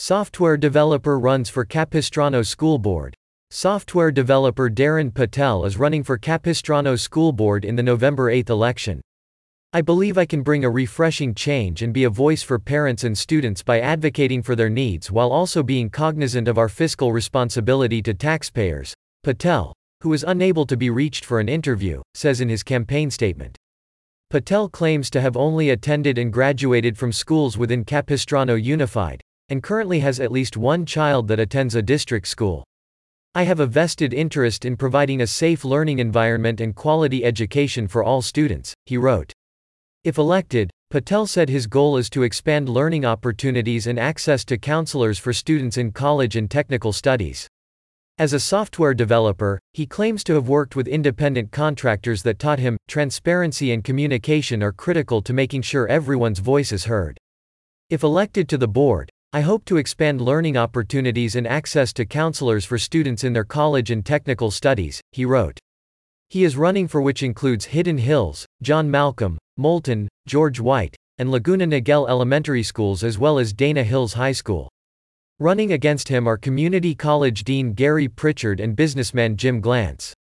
Software developer runs for Capistrano School Board. Software developer Darren Patel is running for Capistrano School Board in the November 8 election. I believe I can bring a refreshing change and be a voice for parents and students by advocating for their needs while also being cognizant of our fiscal responsibility to taxpayers, Patel, who is unable to be reached for an interview, says in his campaign statement. Patel claims to have only attended and graduated from schools within Capistrano Unified, and currently has at least one child that attends a district school. I have a vested interest in providing a safe learning environment and quality education for all students, he wrote. If elected, Patel said his goal is to expand learning opportunities and access to counselors for students in college and technical studies. As a software developer, he claims to have worked with independent contractors that taught him, transparency and communication are critical to making sure everyone's voice is heard. If elected to the board, I hope to expand learning opportunities and access to counselors for students in their college and technical studies, he wrote. He is running for which includes Hidden Hills, John Malcolm, Moulton, George White, and Laguna Niguel Elementary Schools as well as Dana Hills High School. Running against him are Community College Dean Gary Pritchard and businessman Jim Glantz.